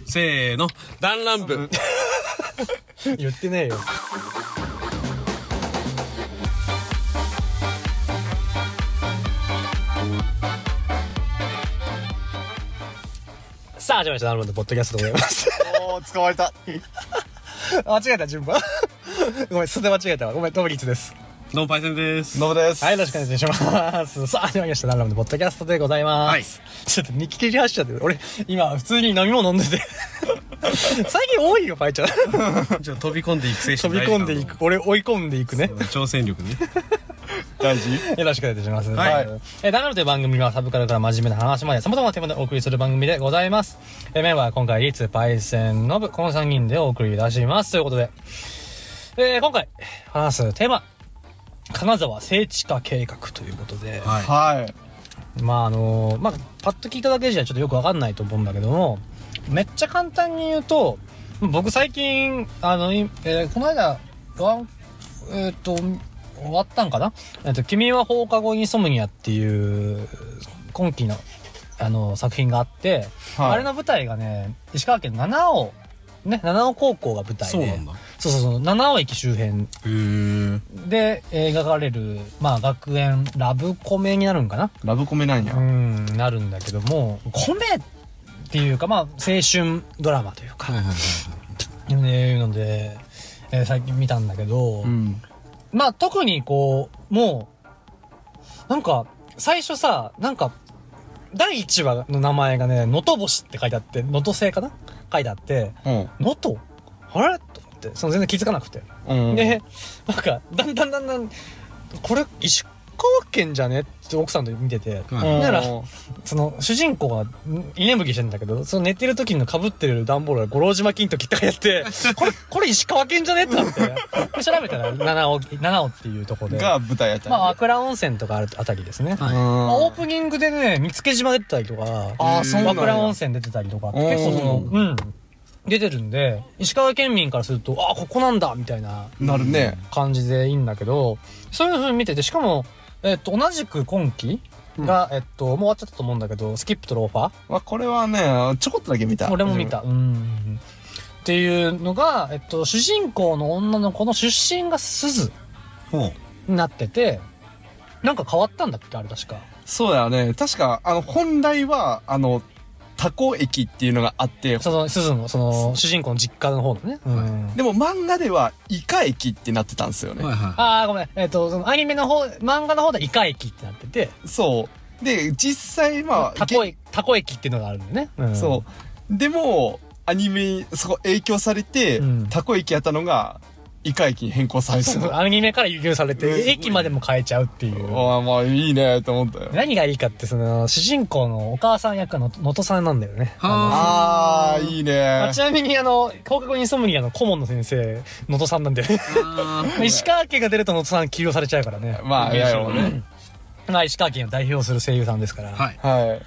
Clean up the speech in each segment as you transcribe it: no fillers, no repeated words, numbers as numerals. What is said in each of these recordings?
せーの、弾丸部。 言ってねえよ。さあ始まりました、弾丸部のポッドキャストでございます。 おー、使われた。 間違えた、順番。ごめん、それ間違えたわ。ごめん、トムリツです。 どうもパイセンです。 ノブです。 はい、よろしくお願いします。さあ始まりました、弾丸部のポッドキャストでございます。はい。ちょっと見切り発車で、俺、今、普通に飲み物飲んでて。最近多いよ、パイちゃん。 じゃあ飛び込んでいく精神飛び込んでいく。俺、追い込んでいくね。 挑戦力ね。 大事。 よろしくお願いします。 はい。 弾丸部という番組はサブカルから真面目な話まで様々なテーマでお送りする番組でございます。メンバーは今回、リツ、パイセン、ノブ、この3人でお送りいたします。ということで、今回、話すテーマ、金沢聖地化計画ということで、 はい。 まあパッと聞いただけじゃちょっとよくわかんないと思うんだけども、めっちゃ簡単に言うと、僕最近、この間、終わったんかな？君は放課後インソムニアっていう今期の作品があって、はい、あれの舞台がね、石川県七尾高校が舞台で、 そうなんだ。 そう七尾駅周辺で描かれる、まあ学園ラブコメになるんかな？ ラブコメなんや。 なるんだけども、コメっていうかまあ青春ドラマというか、いうので、最近見たんだけど。まあ特にこう、もう、なんか、最初さ、なんか、第1話の名前がね、能登星って書いてあって、能登星かな書いてあって、能登あれと思って、全然気づかなくて。で、なんか、だんだん、これ、石川県じゃねって奥さんと見てて、だから、主人公が居眠りしてんだけど、寝てる時の被ってる段ボールが五郎島金時って書いてあって、これ石川県じゃねってなって、調べたら七尾っていうところで。 が舞台やった、ね。 まあ、和倉温泉とかあるあたりですね。オープニングでね、見附島出てたりとか、和倉温泉出てたりとか、結構出てるんで、石川県民からすると、ここなんだみたいな。 なるね。 感じでいいんだけど、そういう風に見てて、しかも、同じく今期が、もう終わっちゃったと思うんだけど、スキップとローファー。 これはね、ちょこっとだけ見た。 俺も見た。っていうのが、主人公の女の子の出身が鈴になってて、なんか変わったんだっけあれ確か。 そうだよね。確か、本来は、タコ駅っていうのがあって、 鈴の、主人公の実家の方のね。 でも漫画では、イカ駅ってなってたんですよね。 ごめん。アニメの方、漫画の方でイカ駅ってなってて。 そう。で、実際タコ駅っていうのがあるんだよね。 そう。でも、アニメ、そこ影響されて、タコ駅やったのが、イカ駅に変更された。 アニメから輸入されて、駅までも変えちゃうっていう。 まあいいねと思ったよ。 何がいいかって、主人公のお母さん役の能登さんなんだよね。 いいね。 ちなみに放課後インソムニアの顧問の先生、能登さんなんだよね。石川県が出ると能登さん起用されちゃうからね。 まあ、いやよね。 石川県を代表する声優さんですから。 はい。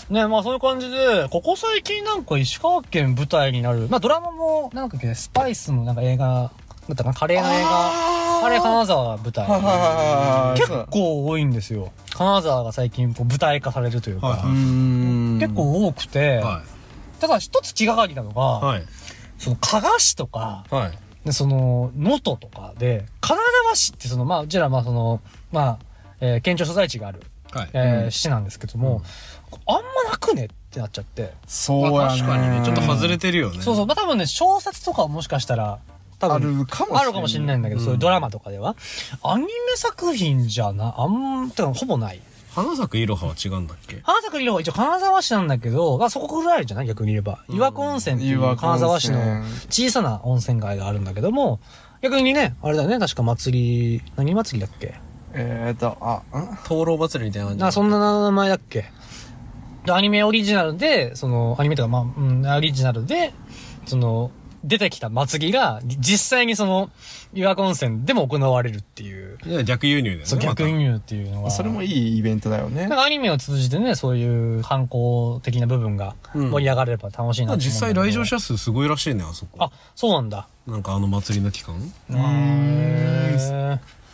ね、まあそういう感じで、ここ最近なんか石川県舞台になる、まあドラマも、なんかスパイスのなんか映画、だったかなカレーの映画。あれ、金沢舞台。結構多いんですよ。金沢が最近こう舞台化されるというか。結構多くて。ただ一つ気がかりなのが、加賀市とか、で能登とかで、金沢市ってうちら県庁所在地がある、市なんですけども、あんまなくねってなっちゃって。 そうやね。 確かにね、ちょっと外れてるよね。 そう。多分ね、小説とかはもしかしたら、 あるかもしれないんだけど、そういうドラマとかでは。アニメ作品じゃほぼない。 花咲くいろはは違うんだっけ？ 花咲くいろは一応金沢市なんだけど、そこぐらいじゃない逆に言えば。岩子温泉っていう金沢市の小さな温泉街があるんだけども、逆にね、あれだよね、確か祭り、何祭りだっけ？ 灯籠祭りみたいな感じ。 そんな名前だっけ？アニメオリジナルで、アニメとかオリジナルで、出てきた祭りが、実際に岩子温泉でも行われるっていう。 いや、逆輸入だよね。 そう、逆輸入っていうのが。 それもいいイベントだよね。 なんかアニメを通じてね、そういう観光的な部分が盛り上がれば楽しいなと思う。 実際来場者数すごいらしいね、あそこ。 そうなんだ。 なんか祭りの期間。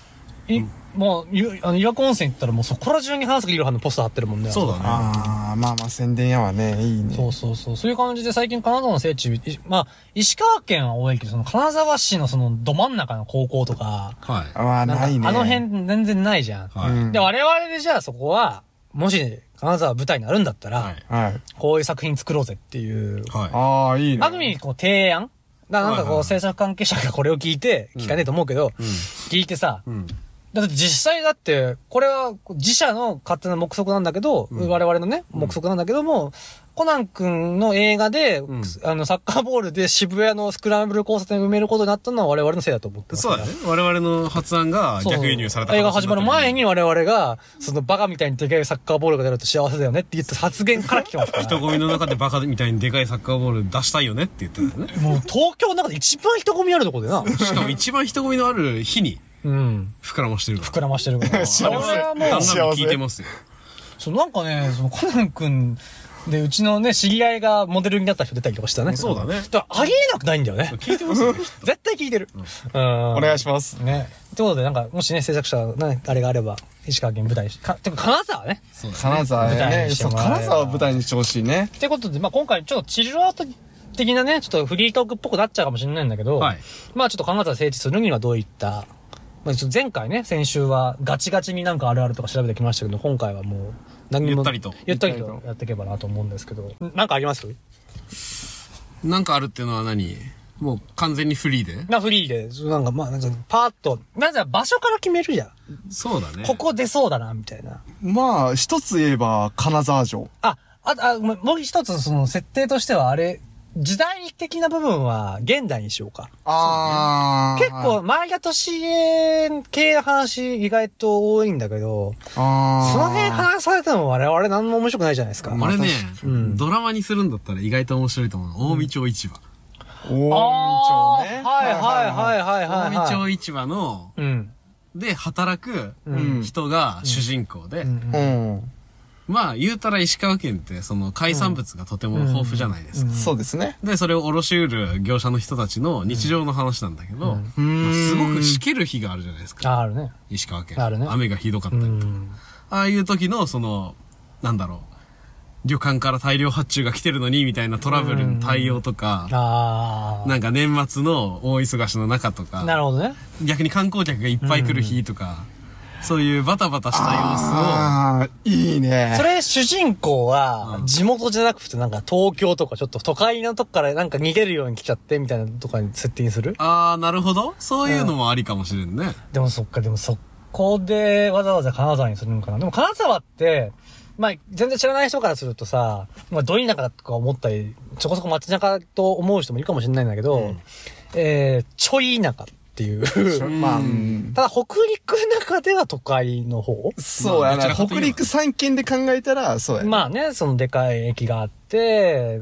もう、岩子温泉行ったらもうそこら中に花咲いろはのポスター貼ってるもんね。 そうだね。 ああ、まあまあ宣伝やわね。いいね。 そういう感じで最近金沢の聖地、まあ、石川県は多いけど、その金沢市のそのど真ん中の高校とか、 はい。 ああ、ないね。 あの辺全然ないじゃん。 はい。 で、我々でじゃあそこは、もし金沢舞台になるんだったら、 はい。 こういう作品作ろうぜっていう、 はい。 ああ、いいね。 ある意味こう提案なんかこう制作関係者がこれを聞いて、聞かねえと思うけど、聞いてさ、だって実際だって、これは自社の勝手な目測なんだけど、我々のね、目測なんだけども、コナン君の映画で、サッカーボールで渋谷のスクランブル交差点を埋めることになったのは我々のせいだと思ってますそうだね。我々の発案が逆輸入された。 映画始まる前に我々が、そのバカみたいにでかいサッカーボールが出ると幸せだよねって言った発言から来てますから。 人混みの中でバカみたいにでかいサッカーボール出したいよねって言ってたよね。 もう東京の中で一番人混みあるとこでな。 しかも一番人混みのある日に、膨らましてるから。 膨らましてるから。 それはもう、だんだん聞いてますよ。 そう、なんかね、そのコナン君で、うちのね、知り合いがモデルになった人出たりとかしたね。 そうだね。 だからありえなくないんだよね。 聞いてますよね。 絶対聞いてる。 お願いします。 ね。ということで、なんか、もしね、制作者ね、あれがあれば、石川県舞台てか、金沢ね。 そうだね。金沢ね。そう、金沢を舞台にしてほしいね。 ということで、まあ今回ちょっとチルアート的なね、ちょっとフリートークっぽくなっちゃうかもしれないんだけど、まあちょっと金沢整地するにはどういった、まあ、前回ね、先週はガチガチになんかあるあるとか調べてきましたけど、今回はもう何にもゆったりとやっていけばなと思うんですけど、なんかあります？ なんかあるっていうのは何？もう完全にフリーで？ フリーで、なんかまあ、なんかパーッと、まずは場所から決めるじゃん。 そうだね。 ここ出そうだな、みたいな。 まあ、一つ言えば、金沢城。 もう一つその設定としてはあれ、時代的な部分は現代にしようか。結構、前田利家系の話意外と多いんだけど、その辺話されても我々何も面白くないじゃないですか。 俺ね、ドラマにするんだったら意外と面白いと思う。近江町市場。 近江町ね。 はい。 近江町市場の、で働く人が主人公で、まあ、言うたら石川県って、その海産物がとても豊富じゃないですか。 そうですね。 で、それを卸し売る業者の人たちの日常の話なんだけど、すごくしける日があるじゃないですか。 あるね。 石川県。 あるね。 雨がひどかったりとか。ああいう時の、その、なんだろう。旅館から大量発注が来てるのに、みたいなトラブルの対応とか、なんか年末の大忙しの中とか、 なるほどね。 逆に観光客がいっぱい来る日とか、そういうバタバタした様子を。 いいね。 それ主人公は、地元じゃなくてなんか東京とかちょっと都会のとこからなんか逃げるように来ちゃってみたいなとかに設定にする？ なるほど。そういうのもありかもしれんね。 でもそこでわざわざ金沢にするのかな。でも金沢って、まあ、全然知らない人からするとさ、まあ、ど田舎とか思ったり、そこそこ街中と思う人もいるかもしれないんだけど、ちょい田舎っていう。まあ、ただ北陸の中では都会の方？ そうやな。北陸3県で考えたら、そうやな。 まあね、そのでかい駅があって、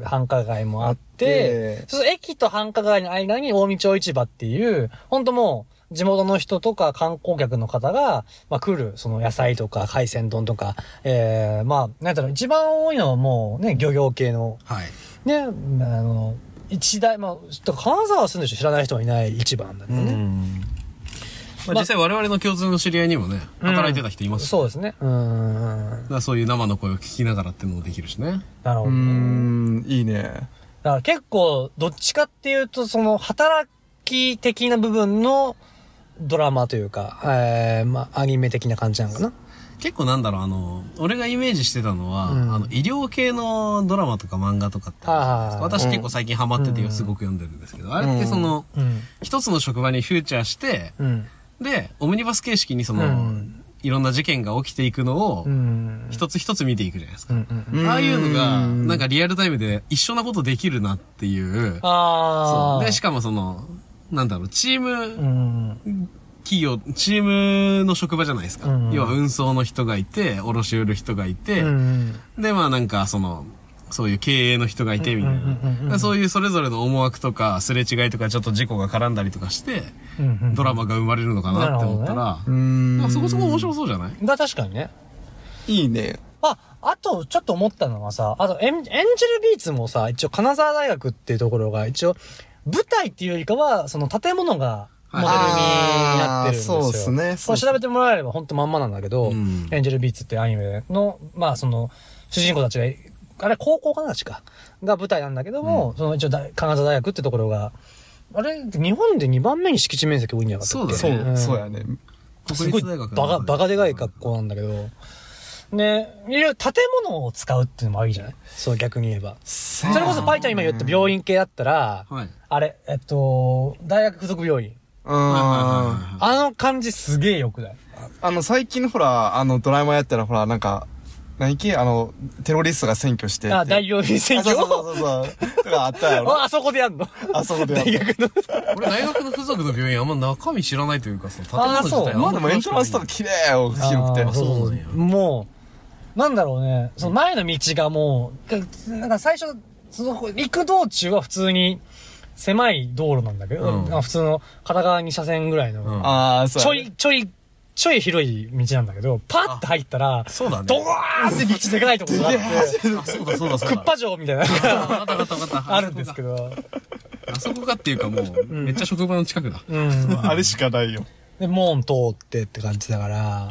繁華街もあって、その駅と繁華街の間に近江町市場っていう、ほんともう、地元の人とか観光客の方が、まあ来る、その野菜とか海鮮丼とか、まあ、なんだろう、一番多いのはもうね、漁業系の、ね、一大、まあ、金沢住んでる人知らない人はいない市場なんだけどね。 まあ、実際我々の共通の知り合いにもね、働いてた人いますし、 そうですね。 そういう生の声を聞きながらっていうのもできるしね。 なるほどね。 いいね。 だから結構、どっちかっていうと、その、働き的な部分のドラマというか、まあ、アニメ的な感じなのかな。 結構なんだろう、俺がイメージしてたのは、医療系のドラマとか漫画とかって私結構最近ハマっててすごく読んでるんですけど、あれってその、一つの職場にフューチャーして、で、オムニバス形式にその、いろんな事件が起きていくのを、一つ一つ見ていくじゃないですか。ああいうのが、なんかリアルタイムで一緒なことできるなっていう。で、しかもその、なんだろう、チームの職場じゃないですか。要は運送の人がいて、卸売る人がいて、で、まあなんかそういう経営の人がいて、みたいな。そういうそれぞれの思惑とか、すれ違いとか、ちょっと事故が絡んだりとかして、ドラマが生まれるのかなって思ったら、そこそこ面白そうじゃない？ 確かにね。 いいね。 あと、ちょっと思ったのはさ、エンジェルビーツもさ、一応金沢大学っていうところが、一応、舞台っていうよりかは、その建物がモデルになってるんですよ。 そうですね。 これ調べてもらえれば本当まんまなんだけど、エンジェルビーツってアニメの、まあその、主人公たちが、あれ高校かなが舞台なんだけども、その一応金沢大学ってところが、あれ、日本で2番目に敷地面積多いんじゃなかったっけ？ そうやね。 すごいバカでかい学校なんだけど、ね、いろいろ建物を使うっていうのもあるじゃない？そう逆に言えば。それこそパイちゃん今言った病院系だったら、あれ、大学附属病院。あの感じすげえ良くない？ 最近ほら、ドラえもんやったらほら、なんか、何系テロリストが占拠して。 大病院占拠？ そう。とかあったやろ。 あそこでやんの？ あそこでやんの。 俺大学の附属の病院あんま中身知らないというかさ、建物自体まあでもエントランスとか綺麗よ、広くて。 そう。もう、なんだろうね、その前の道がもう、なんか最初、行く道中は普通に狭い道路なんだけど、普通の片側2車線ぐらいの、ちょい広い道なんだけど、パッて入ったら、 そうだね。 ドワーって道でかいところがあって、 そうだ。 クッパ城みたいなのがあるんですけど。 あそこかっていうかもう、めっちゃ職場の近くだ。 あれしかないよ。 で、門通ってって感じだから、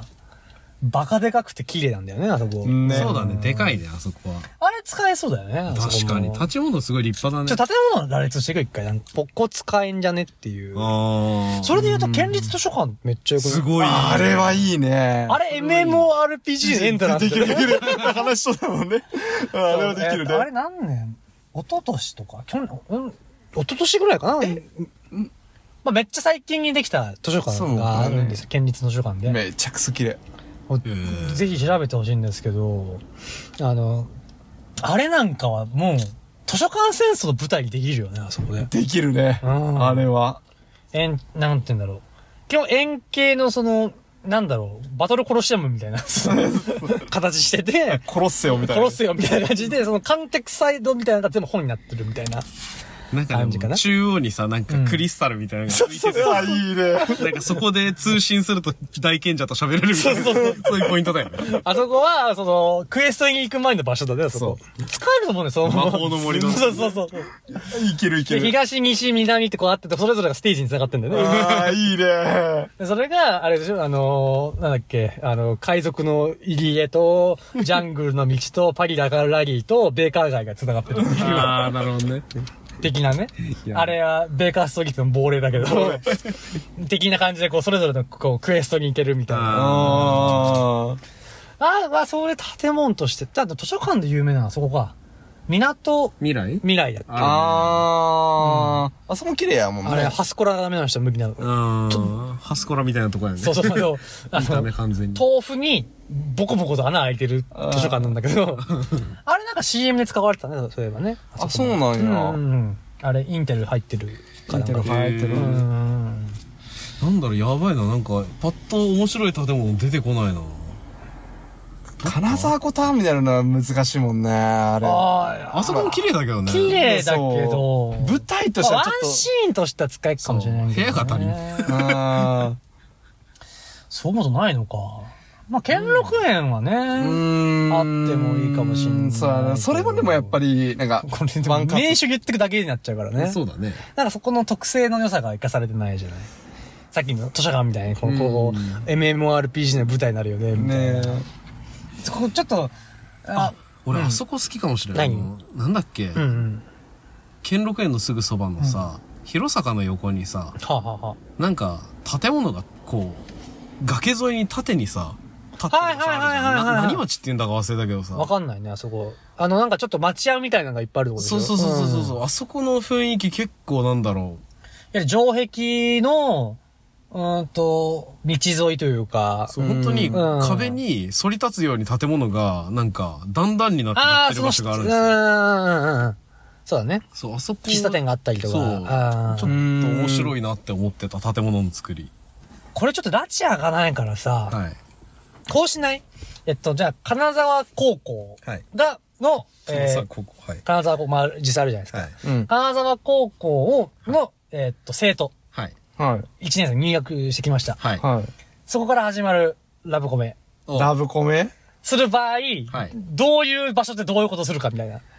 バカでかくて綺麗なんだよね、あそこ。 そうだね、でかいね、あそこは。 あれ使えそうだよね、 確かに。建物すごい立派だね。 建物羅列していく一回。ここ使えんじゃねっていう。それで言うと、県立図書館めっちゃよくない？ すごい。 あれはいいね。 あれ MMORPG のエントランスできる。話しそうだもんね。あれはできるね。 あれ何年？一昨年とか一昨年ぐらいかな？まあめっちゃ最近にできた図書館があるんですよ。県立図書館で。 めちゃくちゃ綺麗。 ぜひ調べてほしいんですけど、あれなんかはもう、図書館戦争の舞台にできるよね、あそこで。 できるね。あれは。 なんて言うんだろう。基本円形のなんだろう、バトルコロシアムみたいな、形してて、 コロッセオみたいな。 コロッセオみたいな感じで、カンテクサイドみたいなのが全部本になってるみたいな。 なんか中央にさ、なんかクリスタルみたいなのがついてて、 あ、いいね。 なんかそこで通信すると大賢者と喋れるみたいな。そういうポイントだよね。 あそこは、クエストに行く前の場所だね、あそこ。使えると思うね、 魔法の森の。 そう。 いける。 東、西、南ってこうあってて、それぞれがステージに繋がってんだよね。 ああ、いいね。 それが、あれでしょ、なんだっけ、海賊の入り江と、ジャングルの道と、パリラリーと、ベーカー街が繋がってる。 ああ、なるほどね。 的なね。あれは、ベーカーストリートの亡霊だけど、的な感じで、それぞれの、クエストに行けるみたいな。それ建物として、だって図書館で有名なのはそこか。未来だっけ？ あそこ綺麗やもんね。 あれ、ハスコラがダメな人は無理なの。 ハスコラみたいなとこやね。 そう。 見た目完全に。 豆腐に、ボコボコと穴開いてる図書館なんだけど、あれなんか CM で使われてたね、そういえばね。 そうなんや。あれ、インテル入ってるから。 インテル入ってる。 なんだろう、やばいな。なんか、パッと面白い建物出てこないな。 金沢湖ターミナルのは難しいもんね、あれ。 あそこも綺麗だけどね。 綺麗だけど、 舞台としてはちょっと。 ワンシーンとしては使えるかもしれないけど。 部屋が足りん。 そういうことないのか。まあ、兼六園はね、あってもいいかもしれない。 そうだね。それもでもやっぱり、なんか、 これでも名所言ってくだけになっちゃうからね。 そうだね。 なんかそこの特性の良さが生かされてないじゃない。さっきの図書館みたいに、MMORPG の舞台になるよね、みたいな。ちょっと、 俺あそこ好きかもしれない。なんだっけ？兼六園のすぐそばのさ、広坂の横にさ、なんか建物が崖沿いに縦にさ、立ってる場所あるじゃん。何町って言うんだか忘れたけどさ。 わかんないね、あそこ。なんかちょっと待ち合うみたいなのがいっぱいあるとこでしょ。 そう。あそこの雰囲気結構なんだろう。いや、城壁の、道沿いというか。 そう、本当に壁に反り立つように建物が、なんか、段々になってる場所があるんですよ。 そうだね。 そう、あそこ。 喫茶店があったりとか。そう。 ちょっと面白いなって思ってた建物の作り。これちょっと拉致開かないからさ。はい。こうしない？じゃあ、金沢高校の、金沢高校、はい。金沢高校、まあ、実際あるじゃないですか。はい。金沢高校の、生徒。はい。はい。1年生入学してきました。はい。はい。そこから始まるラブコメ。 ラブコメする場合、はい。どういう場所でどういうことするかみたいな。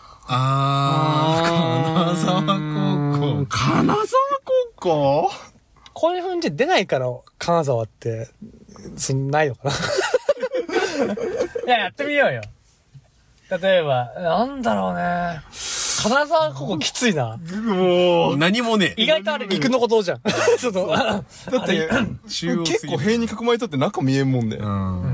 金沢高校。 金沢高校こういう風に出ないから、金沢って、ないのかな。いや、やってみようよ。例えば、なんだろうね。金沢ここきついな。 もう、何もね。 意外とあれ陸のことじゃん。だって、結構塀に囲まれとって中見えんもんね。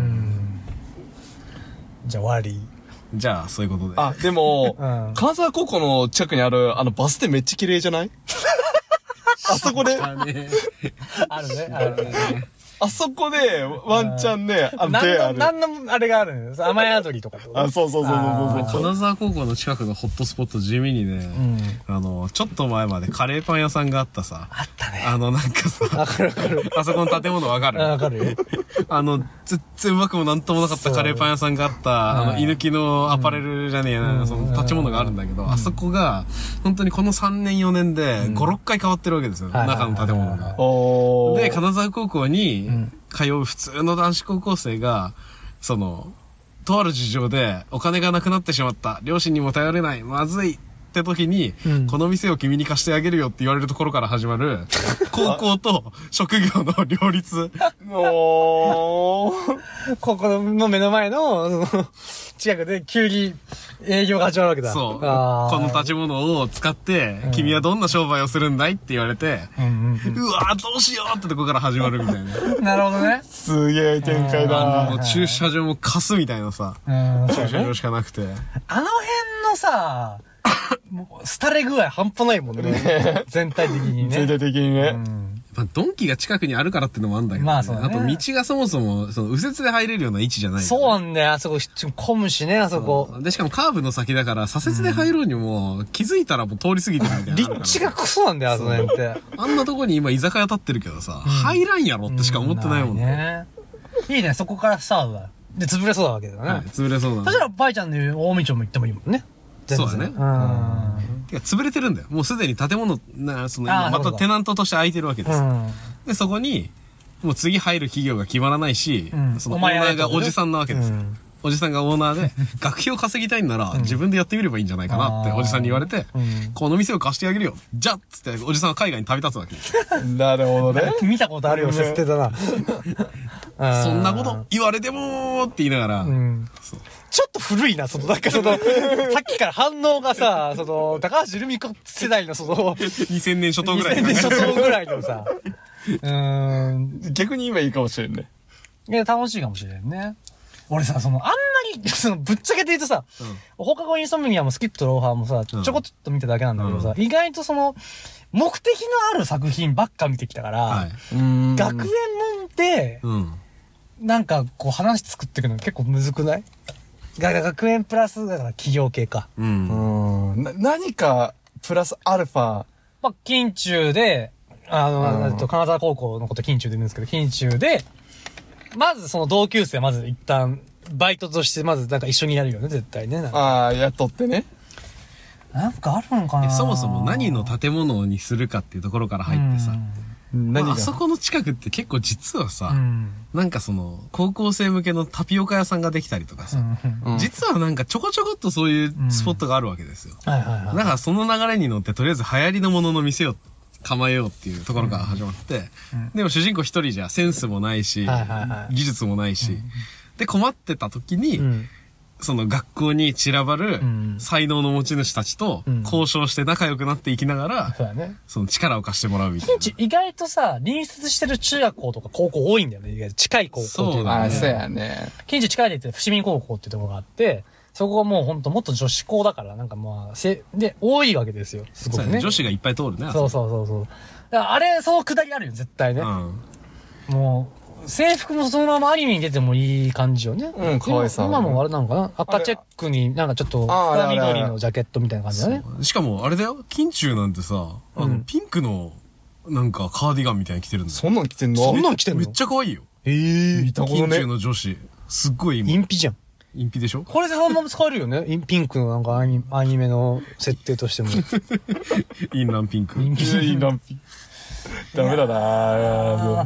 じゃあ終わり。 じゃあ、そういうことで。 あ、でも、金沢高校の近くにある、バス停めっちゃ綺麗じゃない？あそこで。あるね。 あるね。 あそこで、ワンチャンね、 何の、あれがあるのよ。雨宿りとかってこと？ あ、そう。 金沢高校の近くのホットスポット地味にね、ちょっと前までカレーパン屋さんがあったさ。 あったね。 なんかさ、 わかる。 あそこの建物わかる？ わかるよ。 全然うまくもなんともなかったカレーパン屋さんがあった、居抜きのアパレルじゃねえやな、その建物があるんだけど、あそこが、本当にこの3年4年で5、6回変わってるわけですよ。中の建物が。で、金沢高校に通う普通の男子高校生が、とある事情でお金がなくなってしまった。両親にも頼れない。まずい。って時に、この店を君に貸してあげるよって言われるところから始まる、高校と職業の両立。 ここの目の前の、近くで急に営業が始まるわけだ。 そう。この建物を使って、君はどんな商売をするんだいって言われて、うわどうしようってとこから始まるみたいな。なるほどね。 すげえ展開だ。 駐車場も貸すみたいなさ、駐車場しかなくて。 あの辺のさ、もう、廃れ具合半端ないもんね。全体的にね。 全体的にね。 ドンキが近くにあるからってのもあるんだけど、 まあそうね。 あと道がそもそも、右折で入れるような位置じゃない、 そうなんだよ、あそこ、混むしね、あそこ。 で、しかもカーブの先だから、左折で入ろうにも、気づいたらもう通り過ぎてるみたいな。 立地がクソなんだよ、あそこ辺って。 あんなとこに今居酒屋立ってるけどさ、入らんやろってしか思ってないもんね。 いいね、そこからスタートだ。で、潰れそうだわけだね。 潰れそうだね。 そしたら、バイちゃんで大道も行ってもいいもんね。 そうだね。てか、潰れてるんだよ。もうすでに建物、今またテナントとして空いてるわけです。で、そこに、もう次入る企業が決まらないし、そのオーナーがおじさんなわけです。おじさんがオーナーで、学費を稼ぎたいんなら、自分でやってみればいいんじゃないかなっておじさんに言われて、この店を貸してあげるよ。じゃっつって、おじさんは海外に旅立つわけです。 なるほどね。 見たことあるよ、設定だな。そんなこと言われてもって言いながら、 ちょっと古いな、さっきから反応がさ、高橋留美子世代の 2000年初頭ぐらい。 2000年初頭ぐらいのさ、 逆に今いいかもしれんね。 いや、楽しいかもしれんね。俺さ、あんまり、ぶっちゃけて言うとさ、放課後インソムニアもスキップとローハーもさ、ちょこっと見ただけなんだけどさ、意外と目的のある作品ばっか見てきたから、学園もんで、なんか話作っていくの結構むずくない？学園プラスだから企業系か。 何かプラスアルファ。 まあ、近中で、金沢高校のこと近中で言うんですけど、近中で、まず同級生まず一旦、バイトとしてまずなんか一緒にやるよね、絶対ね。 雇ってね。 なんかあるのかな？ そもそも何の建物にするかっていうところから入ってさ、あそこの近くって結構実はさ、なんか高校生向けのタピオカ屋さんができたりとかさ、実はなんかちょこちょこっとそういうスポットがあるわけですよ。だからその流れに乗ってとりあえず流行りのものの店を構えようっていうところから始まって、でも主人公一人じゃセンスもないし、技術もないし、で困ってた時に、学校に散らばる才能の持ち主たちと交渉して仲良くなっていきながら、力を貸してもらうみたいな。 近中意外とさ、隣接してる中学校とか高校多いんだよね。意外と近い高校っていうのは。 そうやね。 近中近いで言って伏見高校っていうところがあって、そこはもうほんともっと女子校だから、なんかで、多いわけですよ。すごくね。 女子がいっぱい通るね。 そう。だからあれ、くだりあるよ、絶対ね。もう、制服もそのままアニメに出てもいい感じよね。 かわいそう。 今もあれなのかな？赤チェックになんかちょっと、深緑のジャケットみたいな感じだね。 しかもあれだよ、近中なんてさ、ピンクの、なんかカーディガンみたいに着てるんだよ。 そんなん着てんの？ めっちゃ可愛いよ。 見たことね。 近中の女子。すっごい今。 陰ピじゃん。 陰ピでしょ？ これでそのまま使えるよね。ピンクのなんかアニメの設定としても。 インランピンク。 インランピンク。ダメだなぁ。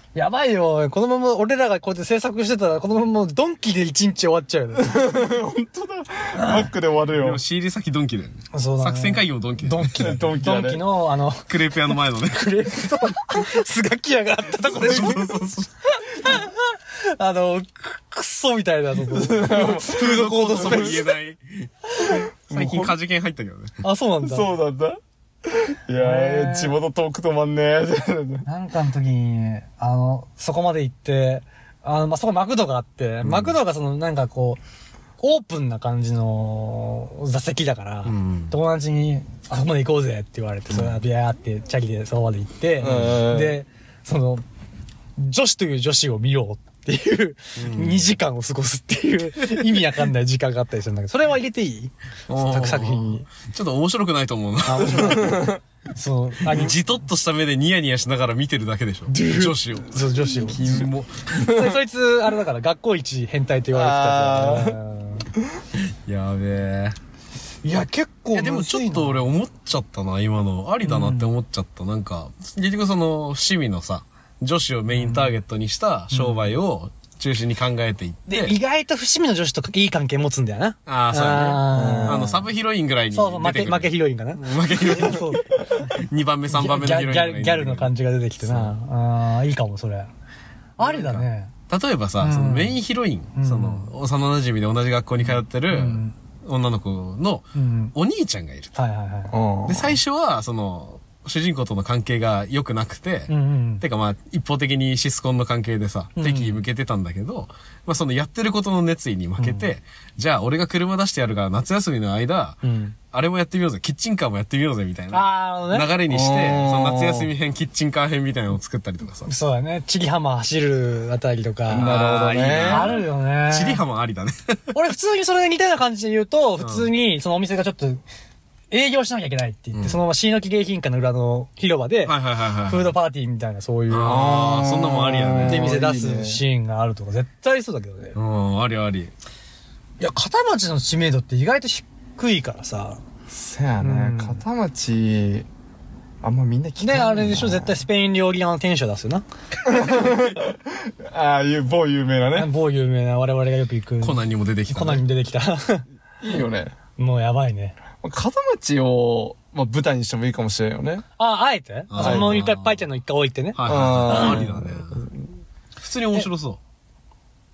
やばいよ。このまま俺らがこうやって制作してたら、このままドンキで1日終わっちゃうよね。 本当だ。マックで終わるよ。 でも仕入れ先ドンキだよね。 そうだね。 作戦会議もドンキだよね。 ドンキの、 クレープ屋の前のね。 クレープと、スガキ屋があったとこでしょ。 そうそうそう。 くっそみたいなとこ。フードコートスペース。 言えない。最近カジケン入ったけどね。 あ、そうなんだ。 そうなんだ。いや地元トーク止まんねえ。 なんかの時に、そこまで行って、そこマクドがあって、マクドがなんかこう、オープンな感じの座席だから、友達に、あそこまで行こうぜって言われて、それビャーってチャリでそこまで行って、で、女子という女子を見ようっていう2時間を過ごすっていう意味わかんない時間があったりするんだけど、それは入れていい作品に。 ちょっと面白くないと思うな。 面白い。そう。 じとっとした目でニヤニヤしながら見てるだけでしょ。女子を。 そう、女子を。 君も。 そいつ、あれだから、学校一変態って言われてたやつ。 やべえ。 いや、結構でもちょっと俺思っちゃったな、今の。ありだなって思っちゃった。なんか、結局伏見のさ、女子をメインターゲットにした商売を中心に考えていって。 で、意外と伏見の女子といい関係持つんだよな。 ああ、そうだね。サブヒロインぐらいに出てくる。 そう、負けヒロインかな。 負けヒロイン。そう。2番目、3番目のヒロイン。 ギャルの感じが出てきてな。ああ、いいかも、それ。ありだね。 例えばさ、メインヒロイン、幼馴染で同じ学校に通ってる女の子のお兄ちゃんがいる。 はいはいはい。 で、最初は、主人公との関係が良くなくて、てかまあ、一方的にシスコンの関係でさ、敵意向けてたんだけど、まあやってることの熱意に負けて、じゃあ俺が車出してやるから夏休みの間、あれもやってみようぜ、キッチンカーもやってみようぜ、みたいな流れにして、夏休み編、キッチンカー編みたいなのを作ったりとかさ。 そうだね。チリハマ走るあたりとか。 なるほどね。 あるよね。 チリハマありだね。 俺普通にそれ似たような感じで言うと、普通にそのお店がちょっと、営業しなきゃいけないって言って、そのまま椎の木迎賓館の裏の広場で、フードパーティーみたいなそういう。 ああ、そんなもんありやね。 で、店出すシーンがあるとか、絶対そうだけどね。 ありあり。 いや、片町の知名度って意外と低いからさ。 そやね、片町、あんまみんな聞かない。 で、あれでしょ、絶対スペイン料理屋の店主出すよな。 ああいう某有名なね。 某有名な我々がよく行く。 コナンにも出てきた。 コナンにも出てきた。 いいよね。 もうやばいね。 片町を、舞台にしてもいいかもしれんよね。 あえてその一回、パイちゃんの一回置いてね。 ありだね。普通に面白そう。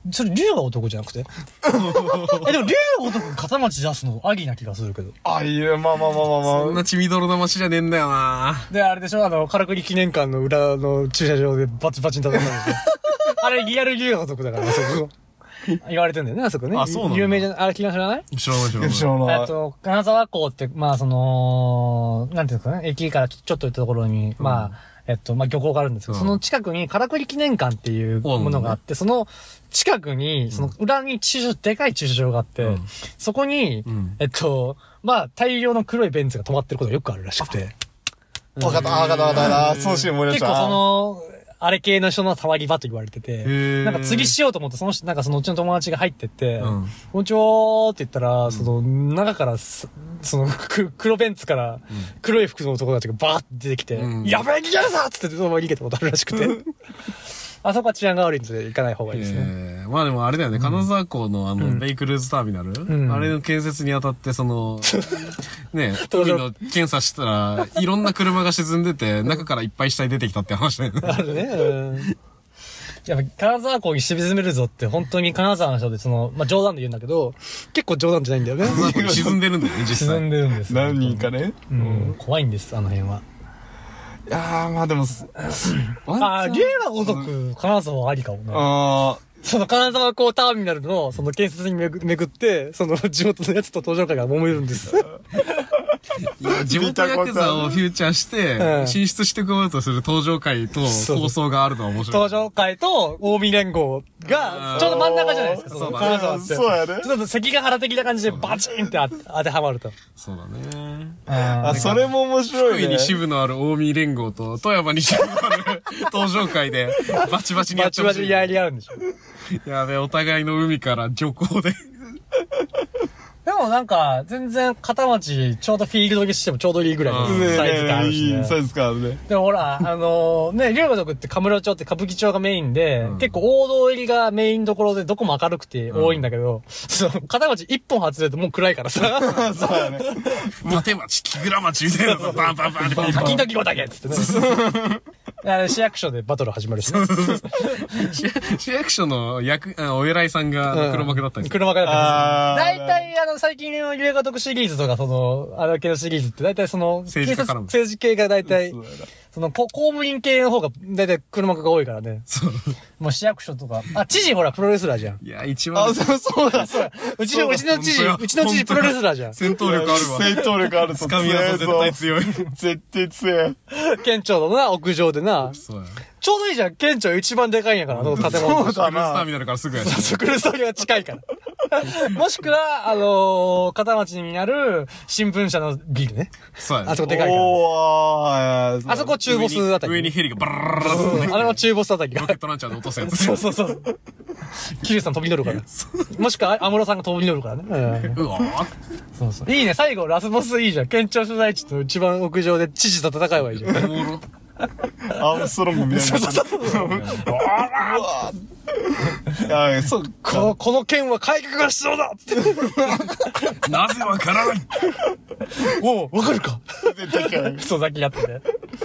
それ、竜が男じゃなくてでも竜が男片町出すのありな気がするけど。 いや、まあ。 そんな血みどろな街じゃねえんだよな。 で、あれでしょカラクリ記念館の裏の駐車場でバチバチに戦ったんでしょあれリアル竜が男だから、そこ。言われてんだよね、あそこね。 あ、そうなんだ。 有名じゃないあれ、知らない知らない。 金沢港って、なんていうんですかね、駅からちょっと行ったところに、漁港があるんですけど、その近くに、からくり記念館っていうものがあって、その近くに、その裏にでかい駐車場があって、そこに、大量の黒いベンツが止まってることがよくあるらしくて。 わかった。そうしよう思い出した。 結構あれ系の人のたまり場と言われてて、なんか釣りしようと思って、うちの友達が入ってって、こんにちはって言ったら、中から、黒ベンツから、黒い服の男たちがバーって出てきて、やべえ、逃げるぞっつってそのまま逃げたことあるらしくて。あそこは治安が悪いんで行かない方がいいですね。 まあでもあれだよね、金沢港のベイクルーズターミナル、あれの建設にあたって海の検査したら、いろんな車が沈んでて、中からいっぱい死体出てきたって話だよね。 あるね。やっぱ金沢港に沈めるぞって本当に金沢の人で冗談で言うんだけど、結構冗談じゃないんだよね。 金沢港に沈んでるんだよね、実際。 沈んでるんです。 何人かね。 怖いんです、あの辺は。 いやでも、 竜が如く、金沢はありかもね。金沢港ターミナルの、建設に巡って、地元のやつと登場会が揉めるんです。 地元ヤクザをフューチャーして、進出していこうとする登場会と構想があるのは面白い。 登場会と近江連合が、ちょうど真ん中じゃないですか、金沢って。 そうやね。 ちょっと関ヶ原的な感じでバチンって当てはまると。 そうだね。 それも面白いね。 福井に支部のある近江連合と、富山に支部のある登場会で、バチバチにやってほしい。 バチバチにやり合うんでしょ。 やべえ、お互いの海から漁港で。 でもなんか、全然片町、ちょうどフィールドにしてもちょうどいいぐらいのサイズ感あるし、ね。 サイズ感あるね。 でもほら、ね、龍河族って神室町って歌舞伎町がメインで、結構王道入りがメインどころでどこも明るくて多いんだけど、片町一本外れるともう暗いからさ。 そうだね。 立町、木倉町みたいなのバンバンバンってパキンとキゴだけっつってね。市役所でバトル始まるしね。 市役所のお偉いさんが黒幕だったんです黒幕だったんです。大体最近の龍河族シリーズとかあれ系のシリーズって大体政治系が大体、公務員系の方が大体黒幕が多いからね。そう。もう市役所とか。知事ほらプロレスラーじゃん。 いや、一番。 そうだ。 うちの知事プロレスラーじゃん。 戦闘力あるわ。 戦闘力あると。 掴み技絶対強い。 絶対強い。 県庁のな、屋上でな。 そうや。 ちょうどいいじゃん。県庁一番でかいんやから、建物。 そうだな。クルースターミナルからすぐやし。 そう、クルースターミナルが近いから。もしくは、片町にある新聞社のビルね。 そうやね。 あそこでかいから。あそこ中ボスあたり。 上にヘリがバララララあれも中ボスあたりが。 ロケットランチャーで落とすやつ。 そう。キリュウさん飛び乗るから。もしくは、アムロさんが飛び乗るからね。 うわそう。いいね、最後、ラスボスいいじゃん。県庁所在地と一番屋上で知事と戦えばいいじゃん。 アームストロングみたいな。そう。 この県は改革が必要だって。 なぜわからない。 おう、わかるか。そう、さっきやってて。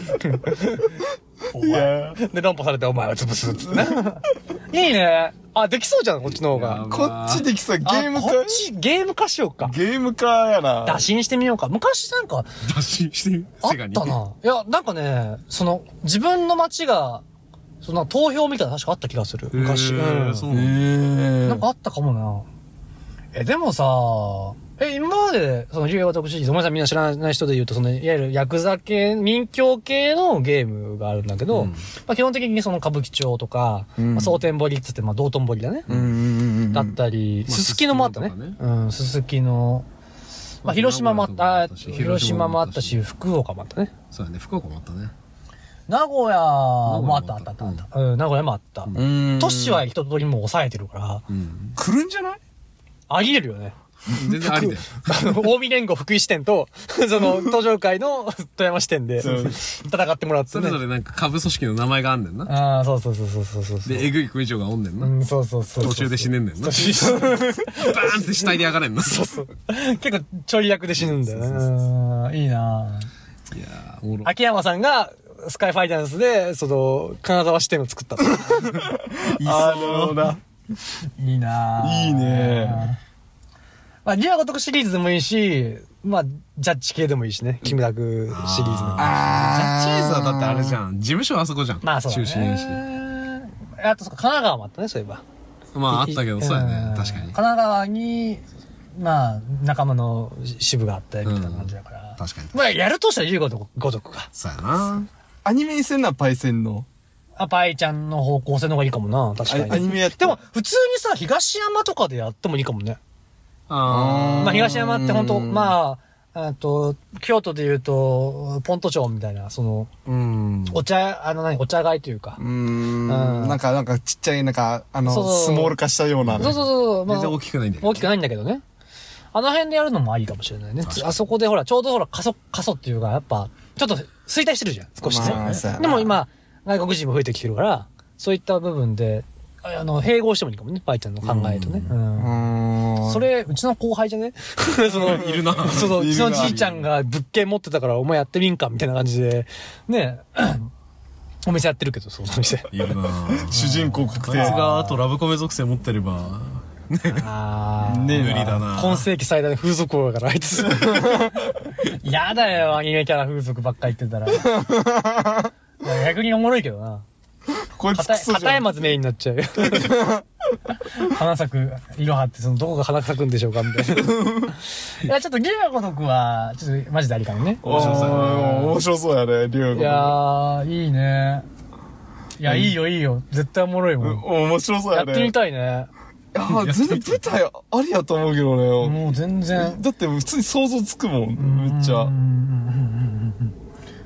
で、論破されてお前は潰すっつってね。いいね。できそうじゃん、こっちの方が。 こっちできそう、ゲーム化。 こっち、ゲーム化しようか。 ゲーム化やな。 打診してみようか。昔なんか、 打診してみあったな。いや、なんかね、自分の街が、投票みたいな確かあった気がする。昔。なんかあったかもな。でもさ、今まで、龍河族シリーズ、お前さんみんな知らない人で言うと、いわゆるヤクザ系、民教系のゲームがあるんだけど、基本的に歌舞伎町とか、蒼天堀っつって、道頓堀だね。だったり、すすきのもあったね。すすきの。広島もあった、広島もあったし、福岡もあったね。 そうだね、福岡もあったね。 名古屋もあった。名古屋もあった。都市は一通りもう抑えてるから。 来るんじゃない？ あり得るよね。 全然ありだよ。 近江連合福井支店と、東上会の富山支店で戦ってもらって、 ね。それぞれなんか下部組織の名前があんねんな。 そう。 で、えぐい組長がおんねんな。 そう。 途中で死ねんねんな。バーンって死体で上がれんな。 そう。結構ちょい役で死ぬんだよね。いいないやおもろ。 秋山さんが、スカイファイナンスで、金沢支店を作った。 なるほど。 いいないいね。 龍河族シリーズでもいいし、ジャッジ系でもいいしね。キムタクシリーズでもいいし。 ジャッジエースはだってあれじゃん。事務所あそこじゃん。 そうだね。 中心し。 あと、神奈川もあったね、そういえば。 あったけど、そうやね。確かに。 神奈川に、仲間の支部があったりみたいな感じだから。 確かに。 やるとしたら龍河族か。 そうやな。 アニメにせんな、パイセンの。 パイちゃんの方向性の方がいいかもな、確かに。 アニメやって。 でも、普通にさ、東山とかでやってもいいかもね。東山って本当京都で言うと、ポント町みたいな、お茶街というか。 なんかちっちゃい、スモール化したような。 そう。 全然大きくないんだけど。 大きくないんだけどね。あの辺でやるのもありかもしれないね。あそこでちょうど過疎っていうか、やっぱ、ちょっと衰退してるじゃん、少しね。でも今、外国人も増えてきてるから、そういった部分で、併合してもいいかもね、パイちゃんの考えとね。それ、うちの後輩じゃねいるな。 うちのじいちゃんが物件持ってたから、お前やってみんかみたいな感じで、ねお店やってるけど、その店。 いるな主人公確定。 あいつがあとラブコメ属性持ってれば、無理だな。 今世紀最大の風俗王だから、あいつ。やだよ、アニメキャラ風俗ばっかり言ってたら。逆におもろいけどな。 こいつクソじゃん。 片山津メインになっちゃうよ。花咲く、色はって、どこが花咲くんでしょうかみたいな。いや、ちょっと龍河族は、ちょっとマジでありかもね。 面白そうやね、龍河族。 いやー、いいね。いや、いいよ。絶対おもろいもん。 面白そうやね。 やってみたいね。 全然舞台ありやと思うけどね。 もう全然。 だって普通に想像つくもん、めっちゃ。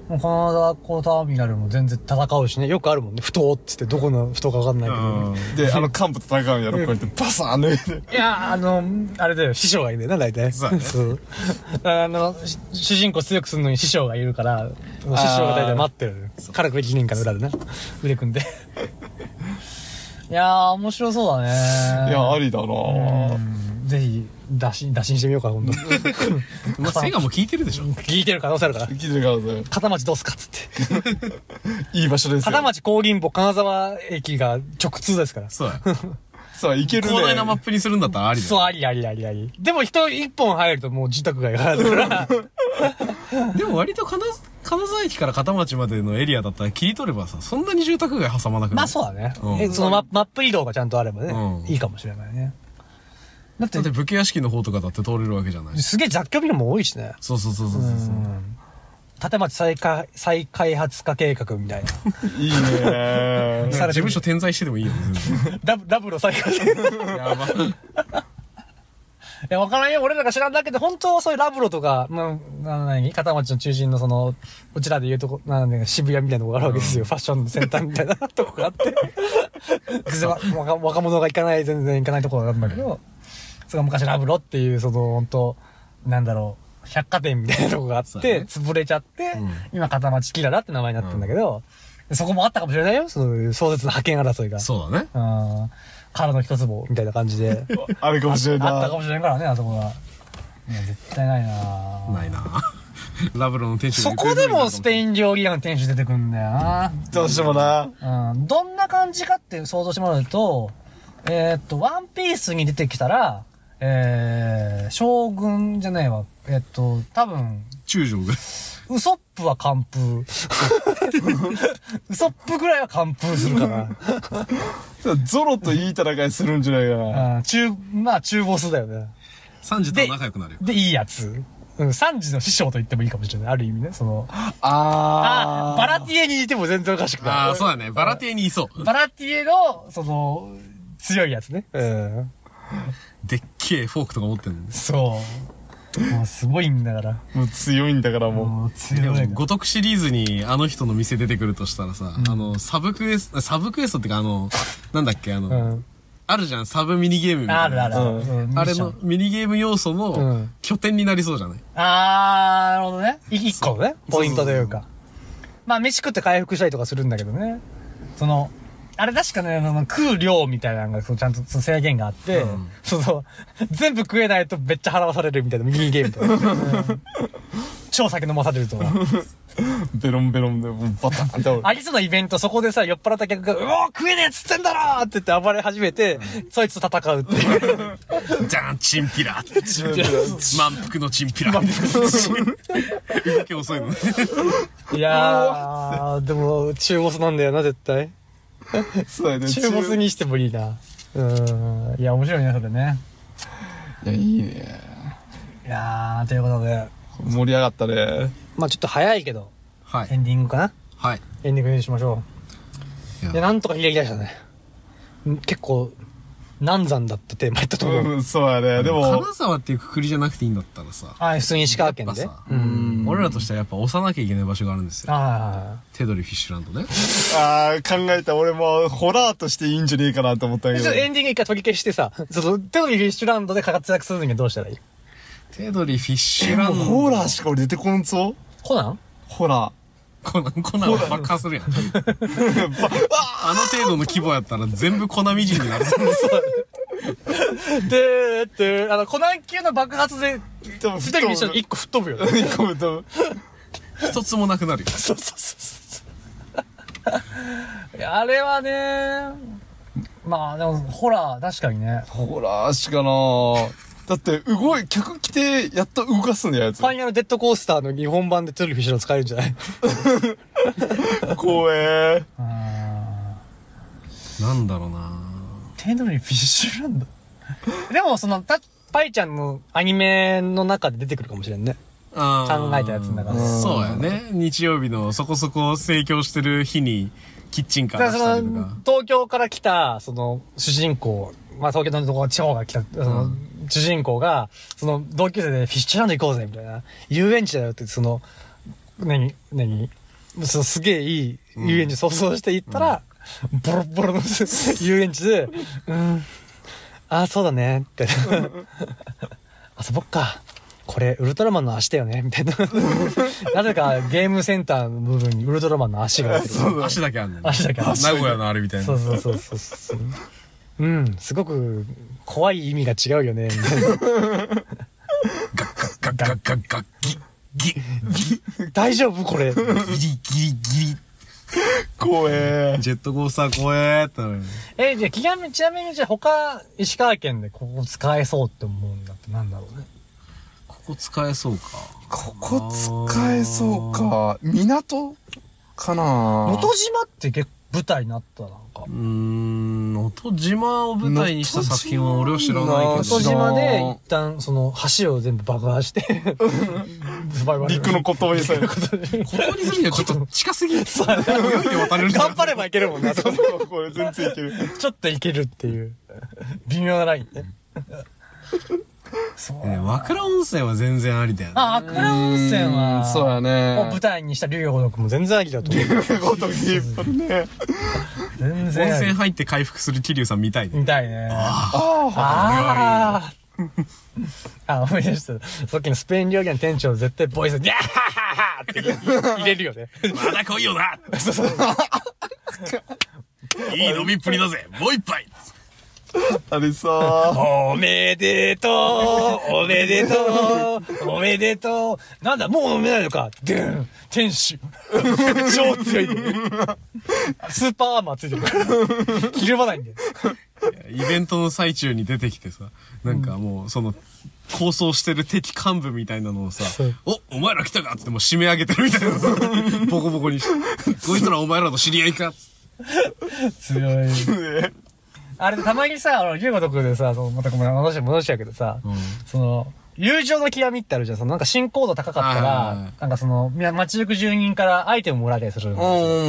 金沢港ターミナルも全然戦うしね。よくあるもんね。ふとっつってどこのふとかわかんないけど。 で、幹部と戦うんやろ、こうやってバサーン抜いて。 いや、あれだよ、師匠がいるんだよな、大体。 そうだねそう。主人公強くするのに師匠がいるから、師匠が大体待ってる。からくり記念館の裏でな。腕組んで。いやー、面白そうだね。 いや、ありだなぜひ、打診してみようか、ほんと。 まあ、セガも聞いてるでしょ。 聞いてる可能性あるから。 聞いてるからね。 片町どうすかっつって。 いい場所ですよ。 片町高林坊金沢駅が直通ですから。 そうや。 さあ、いけるね。 広大なマップにするんだったらありだよ。 そう、あり。でも人一本入るともう住宅街があるから。 でも割と金沢駅から片町までのエリアだったら切り取ればさ、そんなに住宅街挟まなくなる。 まあそうだね。そのマップ移動がちゃんとあればね、いいかもしれないね。 だって武家屋敷の方とかだって通れるわけじゃない。 すげえ雑居ビルも多いしね。 そう。 立町再開発化計画みたいな。 いいね。 事務所点在してでもいいよね。 ラブロ再開。 やば。 いや、わからんよ。俺らが知らんだけで、本当はそういうラブロとか、片町の中心のうちらで言うとこ、渋谷みたいなとこがあるわけですよ。ファッションのセンターみたいなとこがあって。若者が全然行かないところがあるんだけど、それが昔ラブロっていう、本当百貨店みたいなとこがあって、潰れちゃって、今片町キララって名前になってるんだけど、そこもあったかもしれないよ。そういう壮絶な覇権争いが。 そうだね。 殻の一坪みたいな感じで。 あるかもしれない。 あったかもしれんからね、あそこは。いや、絶対ないなないなラブロの店主そこでもスペイン料理屋の店主出てくんだよな。 どうしてもな。 どんな感じかって想像してもらうと、ワンピースに出てきたら、将軍じゃないわ。多分、 中将が。 ウソップは完封。ウソップぐらいは完封するかな。 ゾロといい戦いするんじゃないかな。 中ボスだよね。 サンジと仲良くなるよ。 で、いいやつ。サンジの師匠と言ってもいいかもしれない。ある意味ね、バラティエにいても全然おかしくない。 そうだね。バラティエにいそう。 バラティエの、強いやつね。 でっけえフォークとか持ってるの。 そう。もうすごいんだから。 もう強いんだからもう。 強い。 でも、五徳シリーズにあの人の店出てくるとしたらさ、サブクエストってかなんだっけあるじゃん、サブミニゲームみたいな。 ある。 あれのミニゲーム要素の拠点になりそうじゃない？ なるほどね。一個のね、ポイントというか。まあ、飯食って回復したりとかするんだけどね。あれ確かね、食う量みたいなのが、ちゃんと制限があって、全部食えないとめっちゃ払わされるみたいなミニゲームとか。超酒飲まされるとか。 ベロンベロンで、もうバタンって。 ありそうなイベント、そこでさ、酔っ払った客が、食えねえっつってんだろって言って暴れ始めて、そいつと戦うっていう。 じゃん、チンピラ満腹のチンピラ動き遅いのね。 いやー、でも、中ボスなんだよな、絶対。 そうやね。 中ボスにしてもいいな。いや、面白いね、それね。 いや、いいね。 いやー、ということで。 盛り上がったね。 まあちょっと早いけど、 はい。 エンディングかな？ はい。 エンディングにしましょう。いや、なんとか開き出したね。結構、難産だったテーマやったと思う。 そうやね。でも。 金沢っていうくくりじゃなくていいんだったらさ。 普通に石川県で。 俺らとしてはやっぱ押さなきゃいけない場所があるんですよ。手取りフィッシュランドね。 考えた。俺もホラーとしていいんじゃねえかなと思ったけど。 ちょっとエンディング一回取り消してさ、手取りフィッシュランドで活躍するにはどうしたらいい？ 手取りフィッシュランド。 ホラーしか俺出てこんぞ。 コナンホラー。 コナンは爆破するやん。あの程度の規模やったら全部コナミ人になる。 で、コナン級の爆発で、一人に一緒に一個吹っ飛ぶよ。 一個吹っ飛ぶ。 一つもなくなるよ。 そう。あれはね、まあでも、ホラー、確かにね。 ホラーしかなだって、客来て、やっと動かすんだやつ。 ファイナルデッドコースターの日本版でトゥルフィッシュの使えるんじゃない？ 怖え。 なんだろうな手取りフィッシュランドでも、パイちゃんのアニメの中で出てくるかもしれんね。考えたやつの中で。 そうやね。日曜日のそこそこ盛況してる日に、キッチンカー出したりとか。 東京から来た、主人公、まあ東京のとこ地方が来た、主人公が、同級生でフィッシュランド行こうぜ、みたいな。遊園地だよって、 すげえいい遊園地想像して行ったら、ボロボロの遊園地で、そうだねって。遊ぼっか。これ、ウルトラマンの足だよねみたいな。なぜかゲームセンターの部分にウルトラマンの足がある。 足だけあるの。 足だけある。 名古屋のあれみたいな。 そう。すごく怖い意味が違うよね、みたいな。 ガッギ大丈夫これ。 ギリギリ。 怖え。 ジェットコースター怖えってなる。 じゃあちなみに他、石川県でここ使えそうって思うんだってなんだろうね。 ここ使えそうか。 ここ使えそうか。港かな。 能登島って舞台になったなんか。 能登島を舞台にした作品は俺は知らないけど。 能登島で一旦その橋を全部爆破して、 陸の孤島にされる。 孤島にするにはちょっと近すぎる。泳いで渡れる。 頑張ればいけるもんね。 これ全然いける。 ちょっといけるっていう。微妙なラインね。 和倉温泉は全然ありだよね。 和倉温泉は、 そうやね。 舞台にした龍が如くも全然ありだと思う。 龍が如くね。 全然。 温泉入って回復する桐生さん見たいね。 見たいね。思い出した。さっきのスペイン料理の店長絶対ボイスで、ギャーハハハって入れるよね。 まだ来いよな。いい飲みっぷりだぜ。もう一杯。 あれさおめでとうおめでとうおめでとうなんだもう飲めないのかでん天使超強いんだよスーパーアーマーついてるからひるまないんだよイベントの最中に出てきてさなんかもうその構想してる敵幹部みたいなのをさお前ら来たかっつってもう締め上げてるみたいなさボコボコにしてこいつらお前らと知り合いか強いあれたまにさ、龍が如くでさ、またごめん、戻しちゃうけどさ、友情の極みってあるじゃん。なんか信仰度高かったら、なんか街行く住人からアイテムもらえたりするん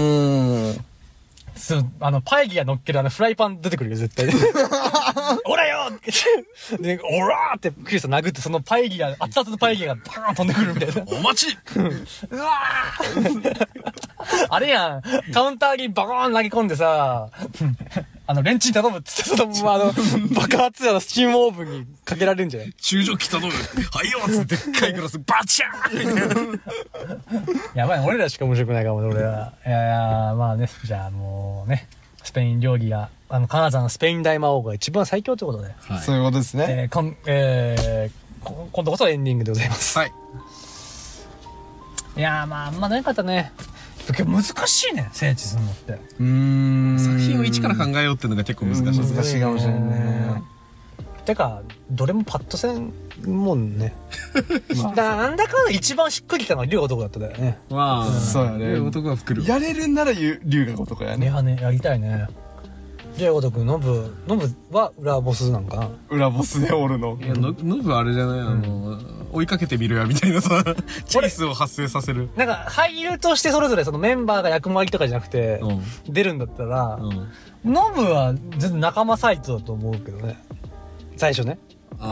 ですよ。パイギが乗っけるフライパン出てくるよ、絶対。おらよで、おらーってクリス殴って、そのパイギが、熱々のパイギがバーン飛んでくるみたいな。 お待ちうわーあれやん、カウンターにバーン投げ込んでさ、レンチン頼むっつって、爆発やスチームオーブンにかけられるんじゃない中蒸気頼むはいよっつってでっかいグラスバチャーンやばい、俺らしか面白くないかも、俺は。まあね、じゃあもうね、スペイン料理が、金沢のスペイン大魔王が一番最強ってことで。 はい、そういうことですね。 今度こそエンディングでございます。 はい。 いやー、まあ、あんまなかったね。難しいね、聖地するのって。 作品を一から考えようっていうのが結構難しい。 難しいかもしれないね。 てか、どれもパッとせんもんね。なんだかんだ一番しっくりきたのは龍が如くだっただよね。 まあ、 そうやね。 龍が如くは来る。 やれるんなら龍が如くやね。 いやね、やりたいね。龍が如く、ノブは裏ボスなんかな。 裏ボスでおるの。 いや、ノブあれじゃない追いかけてみろやみたいなさ、チェイスを発生させる。 なんか、俳優としてそれぞれそのメンバーが役回りとかじゃなくて、出るんだったら、ノブは全然仲間サイトだと思うけどね。最初ね。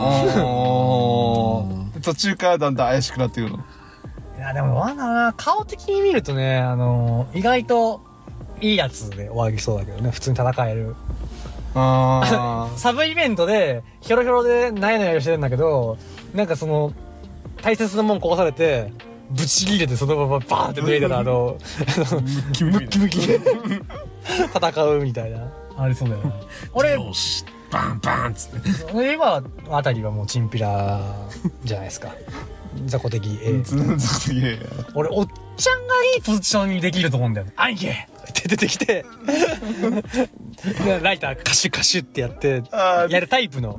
途中からだんだん怪しくなってくるの。 いや、でもなんだろうな、顔的に見るとね、意外といいやつで終わりそうだけどね、普通に戦える。サブイベントで、ヒョロヒョロでナヤナヤしてるんだけど、なんか大切なもん壊されて、ぶち切れてそのままバーンって脱いだらムッキムキで戦うみたいな。ありそうだよね。俺、 よし、バンバンっつって。 今あたりはもうチンピラじゃないですか。雑魚的 A。俺、おっちゃんがいいポジションにできると思うんだよね。兄貴って出てきて、ライターカシュカシュってやって、やるタイプの。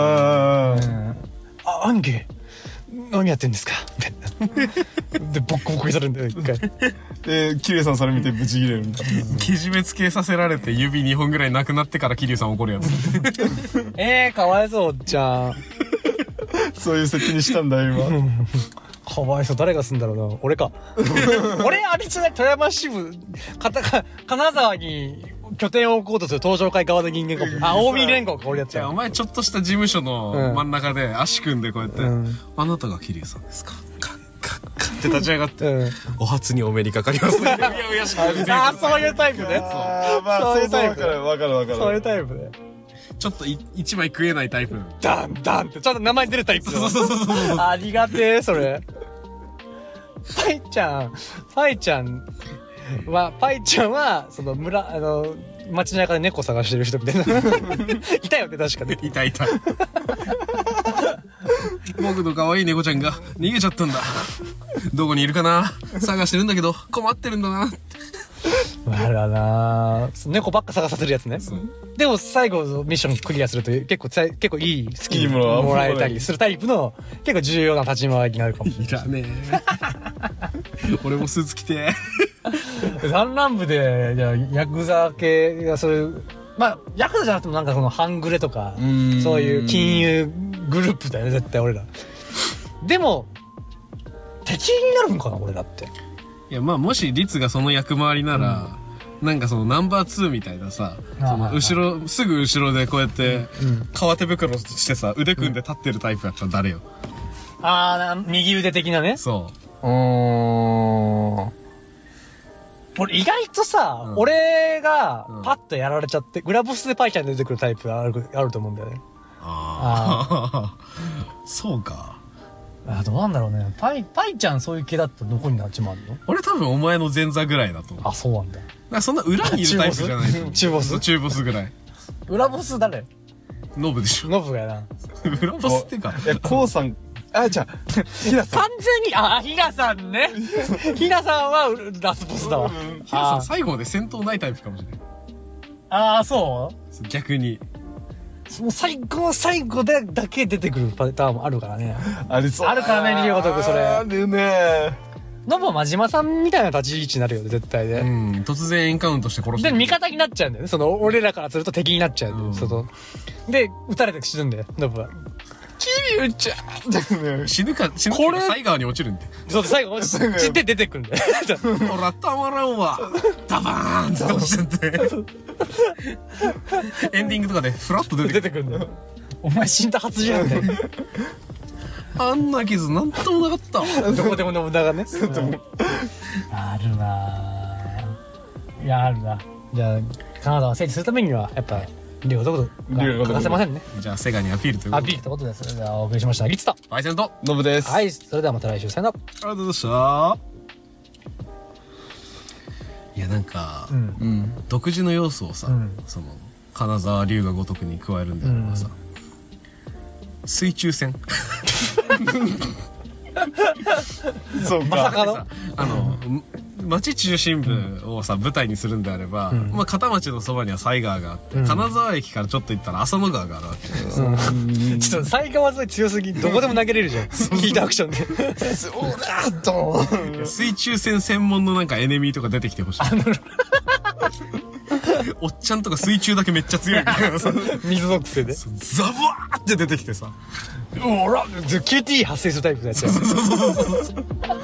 兄貴何やってんですかみたいな。で、ボッコボコにされるんだよ、一回。 で、キリュウさんそれ見てブチ切れるんだ。 けじめつけさせられて指2本ぐらいなくなってからキリュウさん怒るやつ。 かわいそう、おっちゃん。 そういう設定にしたんだ、今。 かわいそう、誰がすんだろうな。俺か。俺、あれじゃない、富山支部、金沢に拠点を置こうとする東上会側の人間かも。近江連合か、俺やっちゃう。 お前ちょっとした事務所の真ん中で足組んでこうやって、あなたがキリュウさんですかカッカッカって立ち上がって、お初にお目にかかります。うやうやしかあ、そういうタイプね。 そういうタイプ。わかる。 そういうタイプね。 ちょっと一枚食えないタイプ。 ダンダンってちゃんと名前出るタイプ。そう。ありがてえ、それ。パイちゃんは、その街中で猫探してる人みたいな。いたよね、確かに。 いた。僕の可愛い猫ちゃんが逃げちゃったんだ。どこにいるかな？探してるんだけど、困ってるんだな。 あらなぁ。猫ばっか探させるやつね。でも最後のミッションクリアすると結構いいスキルもらえたりするタイプの結構重要な立ち回りになるかも。 いらねえ。俺もスーツ着て。 弾丸部で、ヤクザ系がそういう、まあ、ヤクザじゃなくてもなんかその半グレとか、そういう金融グループだよね、絶対俺ら。でも、敵になるんかな、俺らって。 いや、まあ、もし律がその役回りなら、なんかそのナンバー2みたいなさ、そのすぐ後ろでこうやって、革手袋してさ、腕組んで立ってるタイプやったら誰よ。 右腕的なね。 そう。 俺意外とさ、俺がパッとやられちゃって、グラボスでパイちゃん出てくるタイプがあると思うんだよね。 そうか。 どうなんだろうね。パイちゃんそういう系だったらどこに立ち回るの？ 俺多分お前の前座ぐらいだと思う。 そうなんだ。 そんな裏にいるタイプじゃないと。 中ボスぐらい。 裏ボス誰？ ノブでしょ。 ノブがやな。 裏ボスってか。 いや、コウさん、じゃあ、ひなさん。 完全に、ひなさんね。ひなさんはラスボスだわ。 ひなさん最後まで戦闘ないタイプかもしれない。 そう？ 逆に。 もう最後でだけ出てくるパターンもあるからね。 あるからね、リリオトク、それ。 あるね。 ノブは真島さんみたいな立ち位置になるよね、絶対で。 突然エンカウントして殺して。 で、味方になっちゃうんだよね。俺らからすると敵になっちゃう。で、撃たれて死ぬんだよ、ノブは。 キリュウちゃん死ぬかサイガーに落ちるんで。 そう、最後落ちて出てくるんだよ。 ほら、たまらんわ。ダバーンって落ちてて。エンディングとかでフラッと出てくるんだよ。 お前死んだはずじゃんみたいな。 あんな傷なんともなかった。 どこでも信長ね。あるなぁ。いや、あるな。じゃあ、カナダを整理するためには、やっぱ、リオトクが欠かせませんね。 じゃあ、セガにアピールということで。 アピールってことです。じゃあ、お送りしました。リツと。 パイセンと。 ノブです。 はい、それではまた来週。さよなら。 ありがとうございました。いや、なんか、独自の要素をさ、その、金沢龍が如くに加えるんだけどさ、水中戦。 そうまさかの町中心部をさ、舞台にするんであれば、まあ、片町のそばには西川があって、金沢駅からちょっと行ったら浅野川があるわけで。 ちょっと、西川沿い強すぎ、どこでも投げれるじゃん。ヒートアクションで。 そうだと。 水中戦専門のなんかエネミーとか出てきてほしい。おっちゃんとか水中だけめっちゃ強いみたいなさ。 水属性で。 ザブワーって出てきてさ。 QT 発生するタイプのやつや。